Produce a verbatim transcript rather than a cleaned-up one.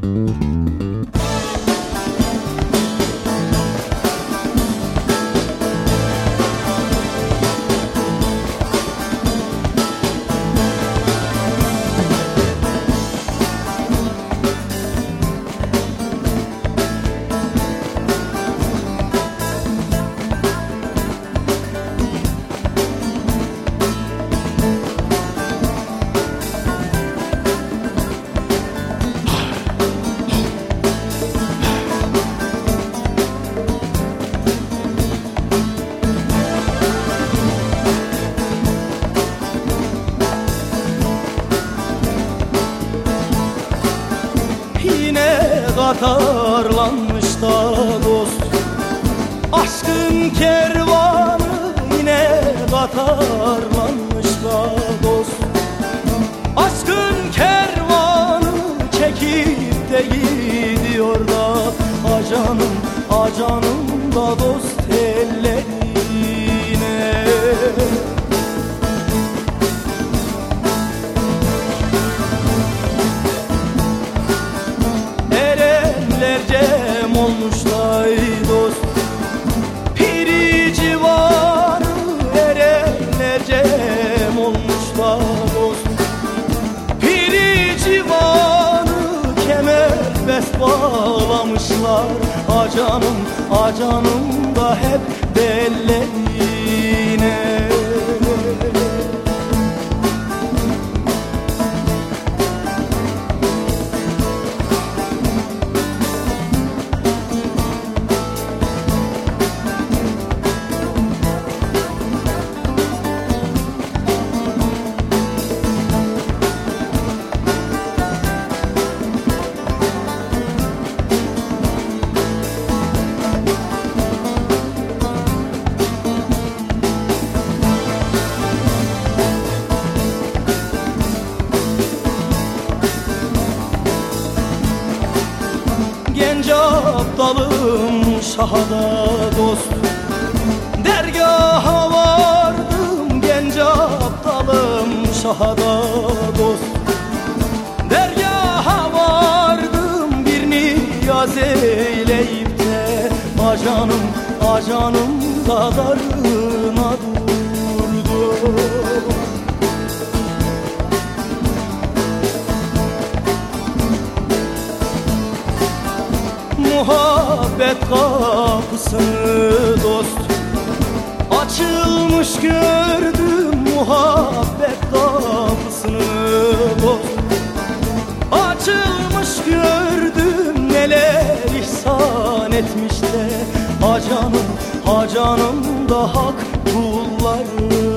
Katarlanmış da dost, aşkın kervanı yine katarlanmış da dost. Aşkın kervanı çekip de gidiyor da acanım, acanım da dost ellerine. Cem olmuş day dost, piri civarı erenler cem olmuş da dost. Piri civarı kemer best bağlamışlar, acanım, acanım da hep bellerine. Genç aptalım şahada dost, dergaha vardım genç aptalım şahada dost. Dergaha vardım bir niyaz eyleyip de acanım, acanım da darına durdu. Muhabbet kapısını dost açılmış gördüm, muhabbet kapısını dost açılmış gördüm. Neler ihsan etmiş de acanım, acanım da hak kulları.